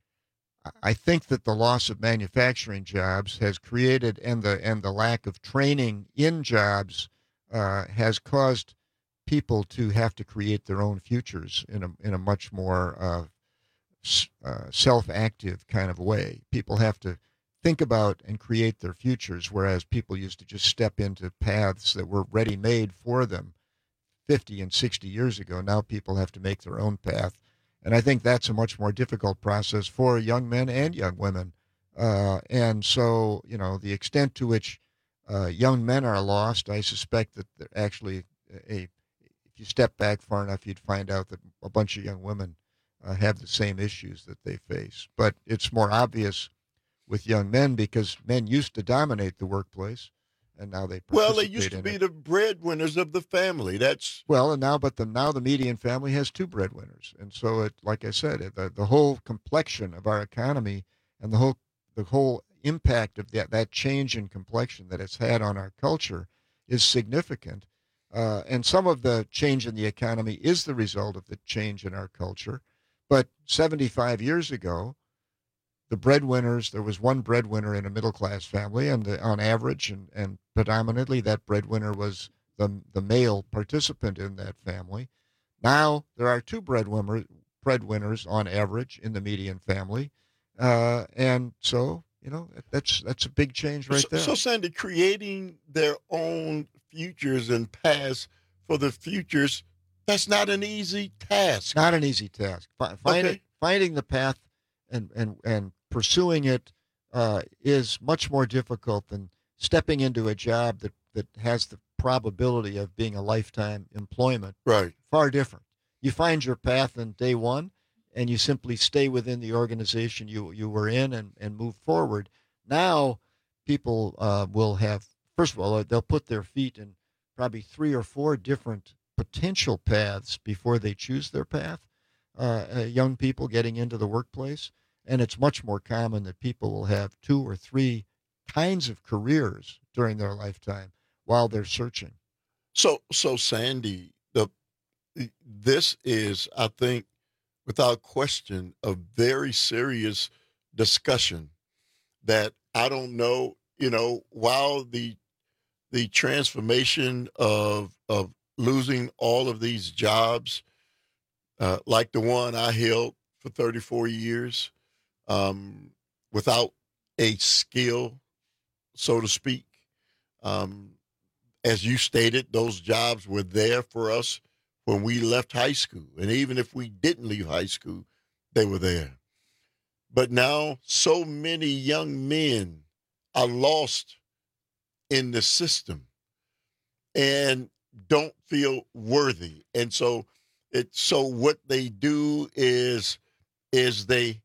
I think that the loss of manufacturing jobs has created, and the and the lack of training in jobs uh, has caused people to have to create their own futures in a in a much more uh, uh, self-active kind of way. People have to think about and create their futures, whereas people used to just step into paths that were ready-made for them fifty and sixty years ago. Now people have to make their own path. And I think that's a much more difficult process for young men and young women. Uh, and so, you know, the extent to which uh, young men are lost, I suspect that they're actually, a, if you step back far enough, you'd find out that a bunch of young women uh, have the same issues that they face. But it's more obvious with young men because men used to dominate the workplace. And now they well, they used to be it. the breadwinners of the family. That's well, and now, but the now the median family has two breadwinners, and so it, like I said, it, the the whole complexion of our economy and the whole the whole impact of that that change in complexion that it's had on our culture is significant. Uh, and some of the change in the economy is the result of the change in our culture. But seventy-five years ago, the breadwinners, there was one breadwinner in a middle-class family, and the, on average and, and predominantly that breadwinner was the, the male participant in that family. Now there are two breadwinner, breadwinners on average in the median family. Uh, and so, you know, that's that's a big change right so, there. So, Sandy, creating their own futures and paths for the futures, that's not an easy task. Not an easy task. Finding, okay. finding the path and, and, and pursuing it uh, is much more difficult than stepping into a job that, that has the probability of being a lifetime employment. Right. Far different. you find your path in day one, and you simply stay within the organization you you were in and, and move forward. Now, people uh, will have, first of all, they'll put their feet in probably three or four different potential paths before they choose their path. Uh, uh, young people getting into the workplace, and it's much more common that people will have two or three kinds of careers during their lifetime while they're searching. So, so Sandy, the this is, I think, without question, a very serious discussion that I don't know, you know, while the the transformation of of losing all of these jobs, uh, like the one I held for thirty-four years, um, without a skill, so to speak. Um, as you stated, those jobs were there for us when we left high school. And even if we didn't leave high school, they were there. But now so many young men are lost in the system and don't feel worthy. And so it so what they do is is they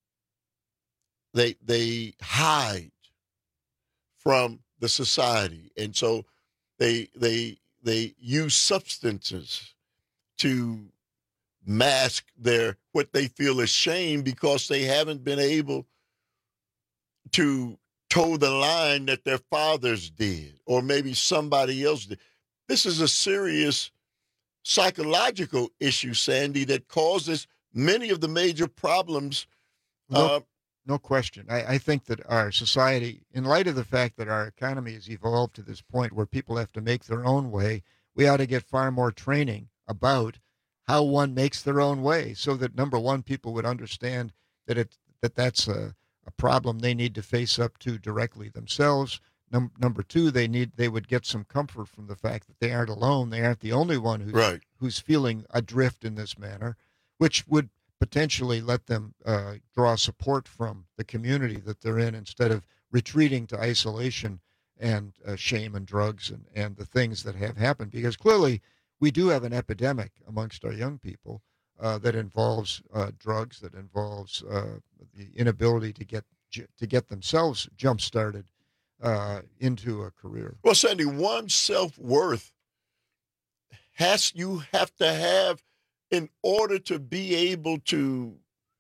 they they hide from the society. And so they they they use substances to mask their what they feel is shame because they haven't been able to toe the line that their fathers did, or maybe somebody else did. This is a serious psychological issue, Sandy, that causes many of the major problems. No, uh, no question. I, I think that our society, in light of the fact that our economy has evolved to this point where people have to make their own way, we ought to get far more training about how one makes their own way, so that, number one, people would understand that it that that's a, a problem they need to face up to directly themselves. Num- number two, they need they would get some comfort from the fact that they aren't alone. They aren't the only one who's right. who's feeling adrift in this manner, which would potentially let them uh, draw support from the community that they're in instead of retreating to isolation and uh, shame and drugs and, and the things that have happened. Because clearly we do have an epidemic amongst our young people uh, that involves uh, drugs, that involves uh, the inability to get to get themselves jump-started uh, into a career. Well, Sandy, one's self-worth has you have to have in order to be able to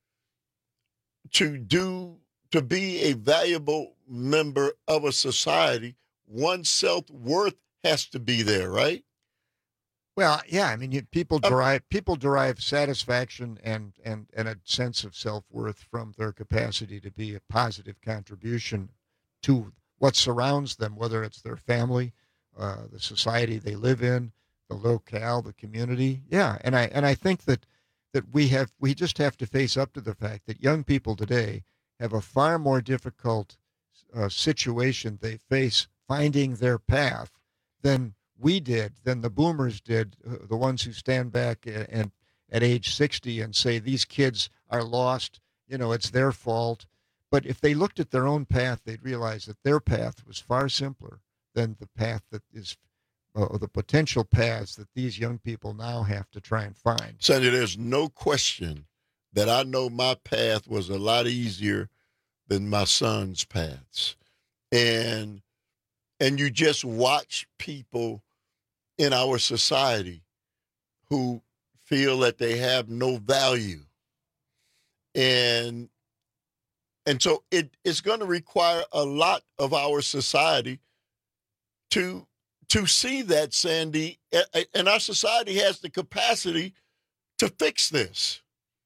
to do to be a valuable member of a society. One's self-worth has to be there, right? Well, yeah, I mean, you, people derive people derive satisfaction and, and, and a sense of self-worth from their capacity to be a positive contribution to what surrounds them, whether it's their family, uh, the society they live in, the locale, the community. Yeah, and I and I think that that we have we just have to face up to the fact that young people today have a far more difficult uh, situation they face finding their path than we did, than the boomers did, uh, the ones who stand back and, and at age sixty and say these kids are lost, you know, it's their fault. But if they looked at their own path, they'd realize that their path was far simpler than the path that is, uh, or the potential paths that these young people now have to try and find. Sandy, there's no question that I know my path was a lot easier than my son's paths. And and you just watch people in our society who feel that they have no value. And and so it, it's going to require a lot of our society to to see that, Sandy, and our society has the capacity to fix this.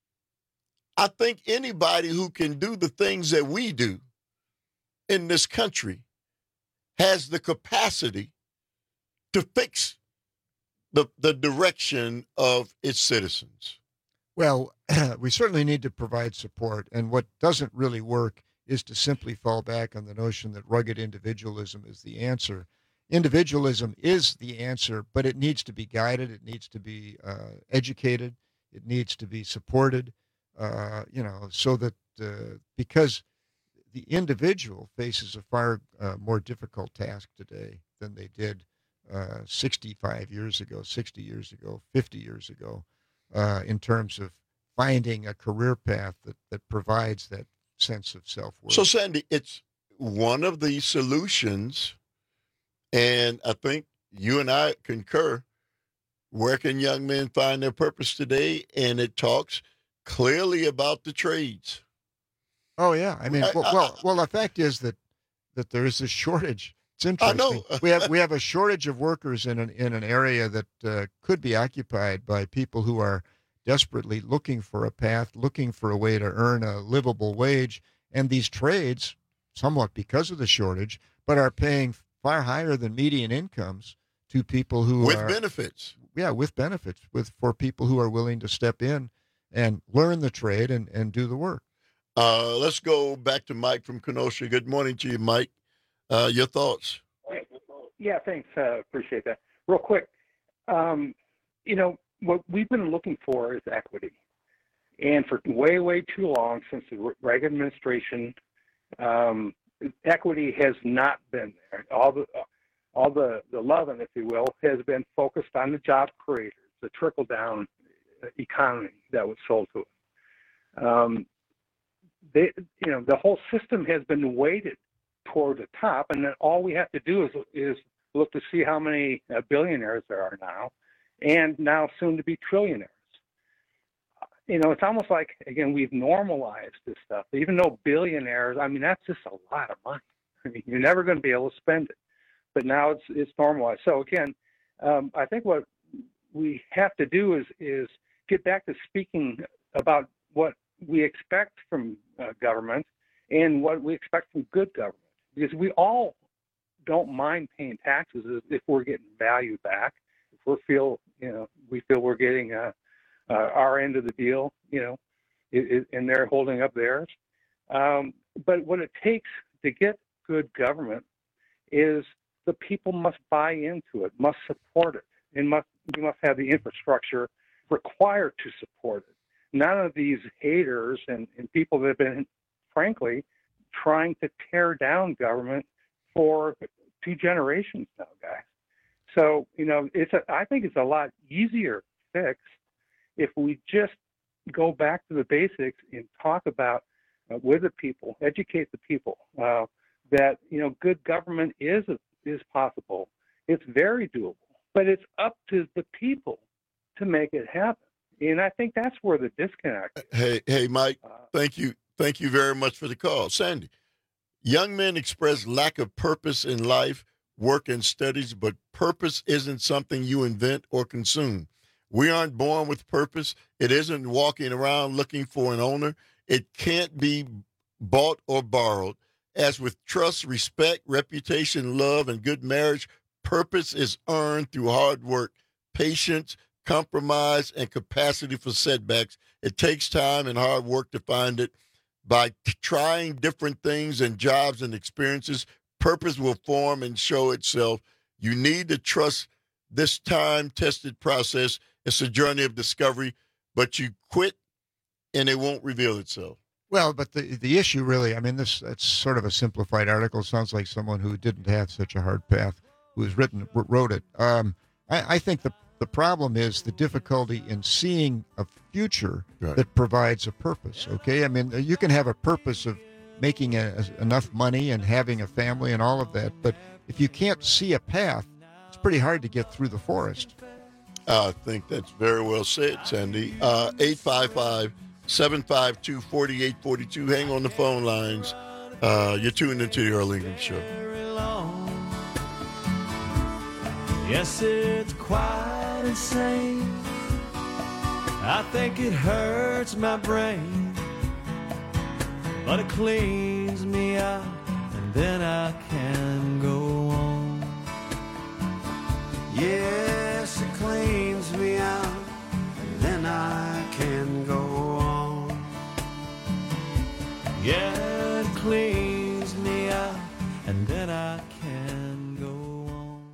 I think anybody who can do the things that we do in this country has the capacity to fix the, the direction of its citizens. Well, we certainly need to provide support, and what doesn't really work is to simply fall back on the notion that rugged individualism is the answer. Individualism is the answer, but it needs to be guided, it needs to be uh, educated, it needs to be supported, uh, you know, so that uh, because the individual faces a far uh, more difficult task today than they did uh, sixty-five years ago, sixty years ago, fifty years ago. uh, in terms of finding a career path that, that provides that sense of self-worth. So, Sandy, it's one of the solutions, and I think you and I concur. Where can young men find their purpose today? And it talks clearly about the trades. Oh yeah, I mean, I, well, I, well, well, the fact is that that there is a shortage. It's interesting. I know. we have we have a shortage of workers in an in an area that uh, could be occupied by people who are desperately looking for a path, looking for a way to earn a livable wage, and these trades, somewhat because of the shortage, but are paying far higher than median incomes to people who with are, benefits. Yeah, with benefits, with for people who are willing to step in and learn the trade and, and do the work. Uh, let's go back to Mike from Kenosha. Good morning to you, Mike. Uh, your thoughts? Yeah, thanks. Uh, appreciate that. Real quick, um, you know, what we've been looking for is equity. And for way, way too long, since the Reagan administration, um, equity has not been there. All the all the, the loving, if you will, has been focused on the job creators, the trickle-down economy that was sold to us. Um, they, you know, the whole system has been weighted toward the top, and then all we have to do is is look to see how many uh, billionaires there are now, and now soon to be trillionaires. You know, it's almost like, again, we've normalized this stuff. Even though billionaires, I mean, that's just a lot of money. I mean, you're never going to be able to spend it, but now it's it's normalized. So again, um, I think what we have to do is is get back to speaking about what we expect from uh, government and what we expect from good government, because we all don't mind paying taxes if we're getting value back, if we feel, you know, we feel we're getting uh, uh, our end of the deal, you know, it, it, and they're holding up theirs. Um, but what it takes to get good government is the people must buy into it, must support it, and must we must have the infrastructure required to support it. None of these haters and, and people that have been, frankly, trying to tear down government for two generations now, guys. So, you know, it's a, I think it's a lot easier fix if we just go back to the basics and talk about uh, with the people, educate the people uh, that, you know, good government is is possible. It's very doable, but it's up to the people to make it happen. And I think that's where the disconnect is. Hey, hey, Mike, thank you. Thank you very much for the call. Sandy, young men express lack of purpose in life, work, and studies, but purpose isn't something you invent or consume. We aren't born with purpose. It isn't walking around looking for an owner. It can't be bought or borrowed. As with trust, respect, reputation, love, and good marriage, purpose is earned through hard work, patience, compromise, and capacity for setbacks. It takes time and hard work to find it. By t- trying different things and jobs and experiences, purpose will form and show itself. You need to trust this time-tested process. It's a journey of discovery, but you quit and it won't reveal itself. Well, but the the issue really, I mean, this it's sort of a simplified article. It sounds like someone who didn't have such a hard path, who has written wrote it. Um, I, I think the the problem is the difficulty in seeing a future right. that provides a purpose. Okay, I mean, you can have a purpose of making a, a, enough money and having a family and all of that, but if you can't see a path, it's pretty hard to get through the forest. I think that's very well said, Sandy. Uh, eight five five, seven five two, four eight four two. Hang on the phone lines. Uh, you're tuned into the Earl Ingram Show. Yes, it's quite insane. I think it hurts my brain, but it cleans me out, and then I can go on. Yes, it cleans me out, and then I can go on. Yeah, it cleans me out, and then I can go on.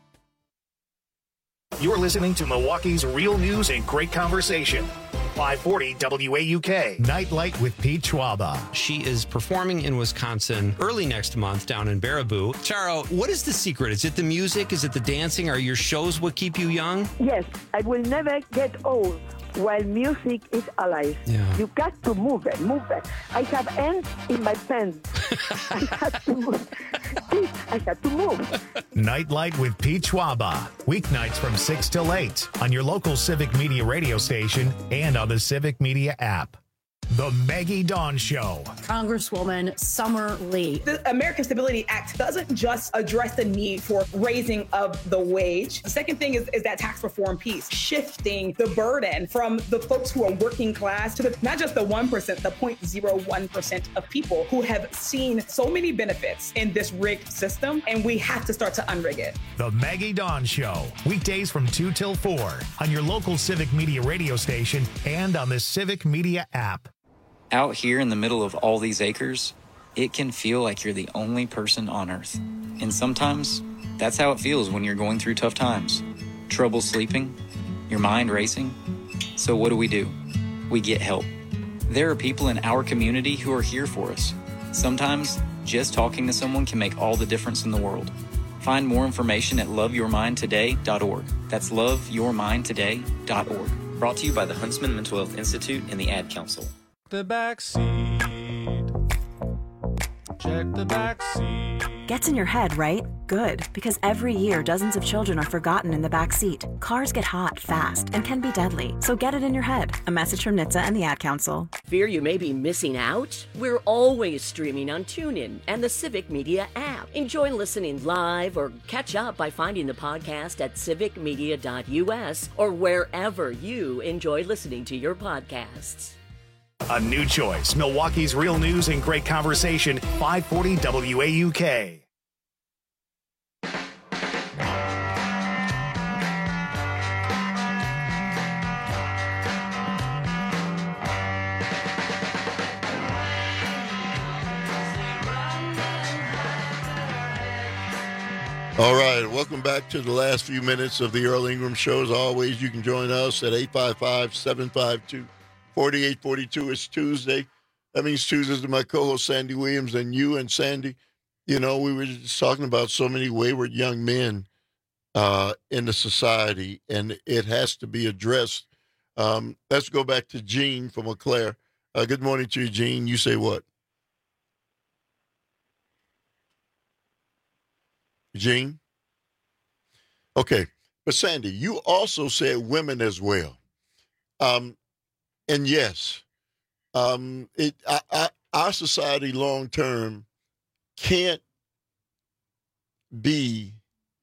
You're listening to Milwaukee's Real News and Great Conversation. five forty W A U K. Nightlight with Pete Schwaba. She is performing in Wisconsin early next month down in Baraboo. Charo, what is the secret? Is it the music? Is it the dancing? Are your shows what keep you young? Yes, I will never get old. while music is alive. Yeah. You got to move it, move it. I have ants in my pants. I have to move. I have to move. Nightlight with Pete Schwaba. Weeknights from six till eight on your local Civic Media radio station and on the Civic Media app. The Maggie Dawn Show. Congresswoman Summer Lee. The American Stability Act doesn't just address the need for raising of the wage. The second thing is, is that tax reform piece, shifting the burden from the folks who are working class to the, not just the one percent, the zero point zero one percent of people who have seen so many benefits in this rigged system, and we have to start to unrig it. The Maggie Dawn Show. Weekdays from two till four on your local Civic Media radio station and on the Civic Media app. Out here in the middle of all these acres, it can feel like you're the only person on Earth. And sometimes, that's how it feels when you're going through tough times. Trouble sleeping, your mind racing. So what do we do? We get help. There are people in our community who are here for us. Sometimes, just talking to someone can make all the difference in the world. Find more information at love your mind today dot org. That's love your mind today dot org. Brought to you by the Huntsman Mental Health Institute and the Ad Council. The back seat. Check the back seat. Gets in your head, right? Good, because every year dozens of children are forgotten in the back seat. Cars get hot fast and can be deadly, so get it in your head. A message from N H T S A and the Ad Council. Fear you may be missing out? We're always streaming on TuneIn and the Civic Media app. Enjoy listening live or catch up by finding the podcast at civic media dot U S or wherever you enjoy listening to your podcasts. A new choice. Milwaukee's real news and great conversation. five forty W A U K. All right, welcome back to the last few minutes of the Earl Ingram Show. As always, you can join us at eight five five, seven five two, four eight four two. It's Tuesday. That means Tuesdays to my co-host Sandy Williams and you and Sandy. You know, we were just talking about so many wayward young men uh, in the society, and it has to be addressed. Um, let's go back to Gene from Eau Claire. Uh, good morning to you, Gene. You say what? Gene? Okay. But Sandy, you also said women as well. Um, and yes, um, it I, I, our society long term can't be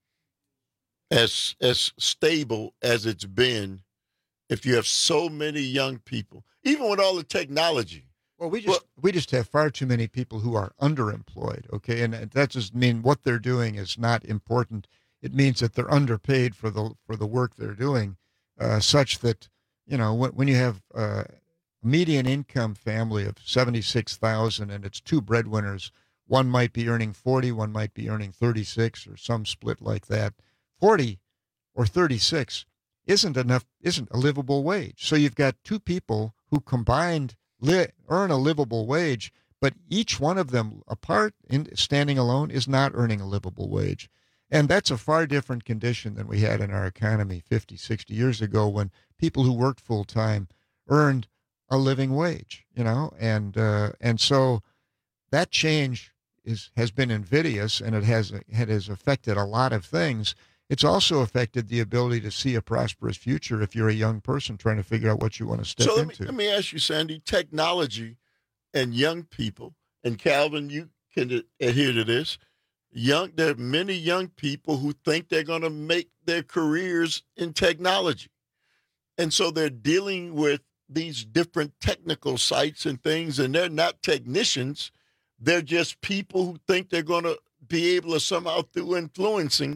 as as stable as it's been if you have so many young people, even with all the technology. Well, we just well, we just have far too many people who are underemployed. Okay, and that doesn't mean what they're doing is not important. It means that they're underpaid for the for the work they're doing, uh, such that you know when, when you have uh, a median income family of seventy-six thousand and it's two breadwinners, one might be earning forty, one might be earning thirty-six, or some split like that. Forty or thirty-six isn't enough, isn't a livable wage. So you've got two people who combined li- earn a livable wage, but each one of them apart, in standing alone, is not earning a livable wage. And that's a far different condition than we had in our economy fifty, sixty years ago, when people who worked full time earned a living wage, you know, and uh, and so that change is has been invidious, and it has it has affected a lot of things. It's also affected the ability to see a prosperous future if you're a young person trying to figure out what you want to step so let into. Me, let me ask you, Sandy, technology and young people, and Calvin, you can adhere to this. Young, there are many young people who think they're going to make their careers in technology. And so they're dealing with these different technical sites and things, and they're not technicians. They're just people who think they're going to be able to somehow, through influencing,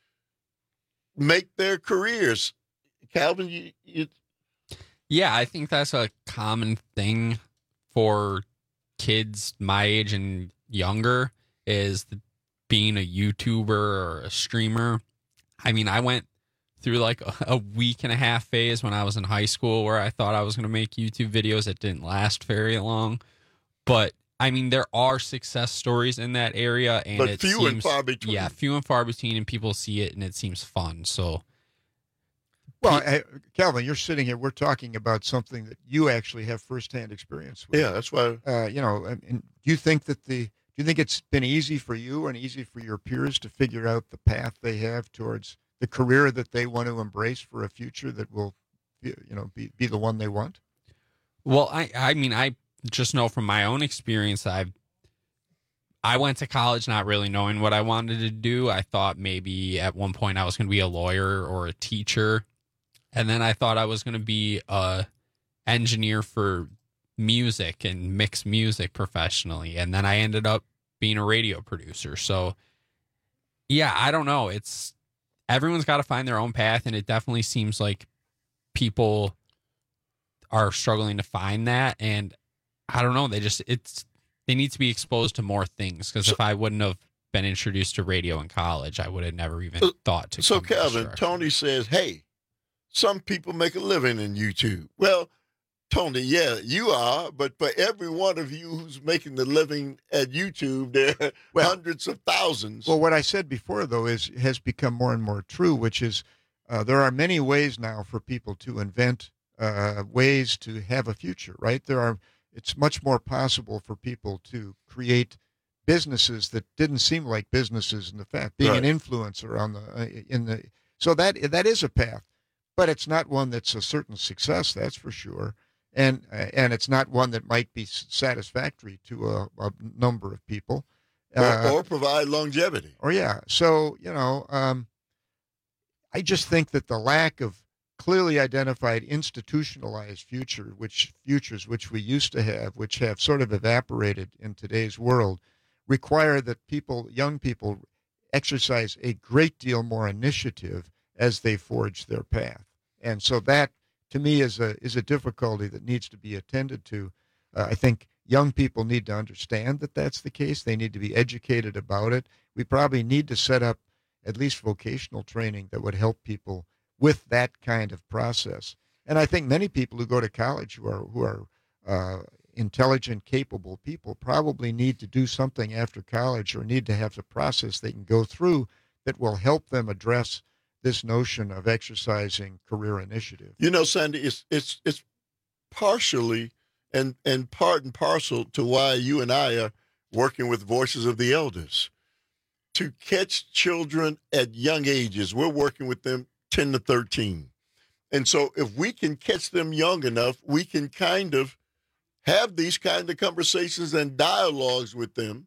make their careers. Calvin, you, you... Yeah, I think that's a common thing for kids my age and younger, is the being a YouTuber or a streamer. I mean, I went through like a, a week and a half phase when I was in high school where I thought I was going to make YouTube videos that didn't last very long. But I mean, there are success stories in that area, and but it few seems, and far between. Yeah, few and far between, and people see it and it seems fun. So, Well, I, Calvin, you're sitting here. We're talking about something that you actually have firsthand experience with. Yeah, that's why. Uh, you know, and, and do you think that the do you think it's been easy for you and easy for your peers to figure out the path they have towards the career that they want to embrace for a future that will, you know, be be the one they want? Well, I I mean, I just know from my own experience, I've I went to college not really knowing what I wanted to do. I thought maybe at one point I was going to be a lawyer or a teacher. And then I thought I was going to be a engineer for music and mix music professionally. And then I ended up being a radio producer. So, yeah, I don't know. It's everyone's got to find their own path. And it definitely seems like people are struggling to find that. And I don't know. They just, it's, they need to be exposed to more things. Because so, if I wouldn't have been introduced to radio in college, I would have never even so, thought to. So, Calvin, Tony says, hey, some people make a living in YouTube. Well, Tony, yeah, you are, but for every one of you who's making the living at YouTube, there are well, hundreds of thousands. Well, what I said before, though, is has become more and more true, which is uh, there are many ways now for people to invent uh, ways to have a future, right? There are. It's much more possible for people to create businesses that didn't seem like businesses in the fact, being right. an influencer on the uh, in the so that that is a path. But it's not one that's a certain success, that's for sure, and uh, and it's not one that might be satisfactory to a, a number of people, uh, or, or provide longevity. Or yeah, so you know, um, I just think that the lack of clearly identified institutionalized future, which futures which we used to have, which have sort of evaporated in today's world, require that people, young people, exercise a great deal more initiative as they forge their path. And so that, to me, is a is a difficulty that needs to be attended to. Uh, I think young people need to understand that that's the case. They need to be educated about it. We probably need to set up at least vocational training that would help people with that kind of process. And I think many people who go to college who are who are uh, intelligent, capable people probably need to do something after college or need to have a process they can go through that will help them address this notion of exercising career initiative. You know, Sandy, it's it's it's partially and and part and parcel to why you and I are working with Voices of the Elders to catch children at young ages. We're working with them ten to thirteen. And so if we can catch them young enough, we can kind of have these kind of conversations and dialogues with them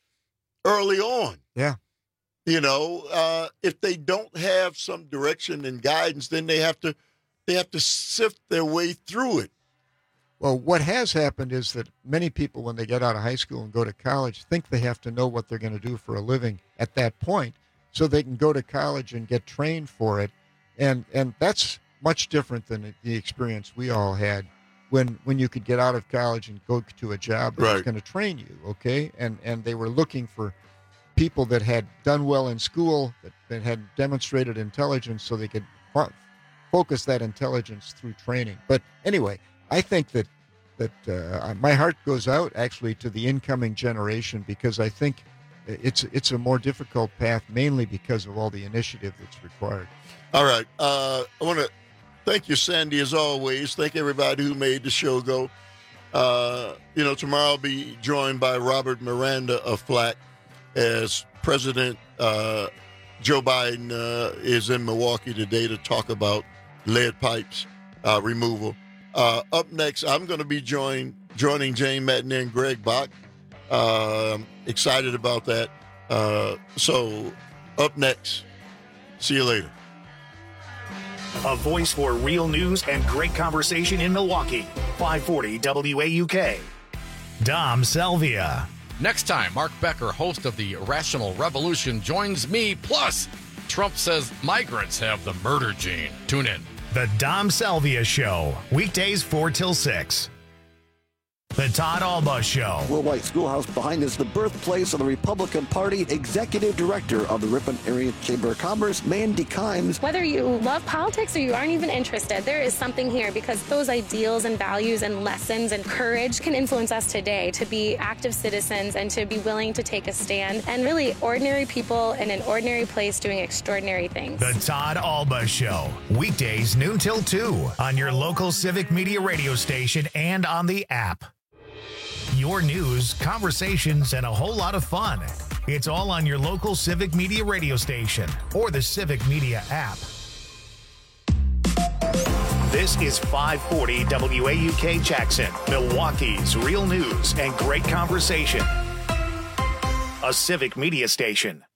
early on. Yeah. You know, uh, if they don't have some direction and guidance, then they have to they have to sift their way through it. Well, what has happened is that many people, when they get out of high school and go to college, think they have to know what they're going to do for a living at that point, so they can go to college and get trained for it. And and that's much different than the experience we all had when when you could get out of college and go to a job that right. was going to train you, okay? And and they were looking for people that had done well in school, that, that had demonstrated intelligence so they could fo- focus that intelligence through training. But anyway, I think that that uh, my heart goes out actually to the incoming generation, because I think it's it's a more difficult path, mainly because of all the initiative that's required. All right. Uh, I want to thank you, Sandy, as always. Thank everybody who made the show go. Uh, you know, tomorrow I'll be joined by Robert Miranda of Flack, as President uh, Joe Biden uh, is in Milwaukee today to talk about lead pipes uh, removal. Uh, up next, I'm going to be joined, joining Jane Madden and Greg Bach. Uh, I'm excited about that. Uh, so up next, see you later. A voice for real news and great conversation in Milwaukee. five forty W A U K. Dom Salvia. Next time, Mark Becker, host of the Irrational Revolution, joins me. Plus, Trump says migrants have the murder gene. Tune in. The Dom Salvia Show. Weekdays four till six. The Todd Alba Show. Will White Schoolhouse behind is the birthplace of the Republican Party. Executive Director of the Ripon Area Chamber of Commerce, Mandy Kimes. Whether you love politics or you aren't even interested, there is something here because those ideals and values and lessons and courage can influence us today to be active citizens and to be willing to take a stand and really ordinary people in an ordinary place doing extraordinary things. The Todd Alba Show. Weekdays noon till two on your local Civic Media radio station and on the app. Your news, conversations, and a whole lot of fun. It's all on your local Civic Media radio station or the Civic Media app. This is five forty W A U K Jackson, Milwaukee's real news and great conversation. A Civic Media station.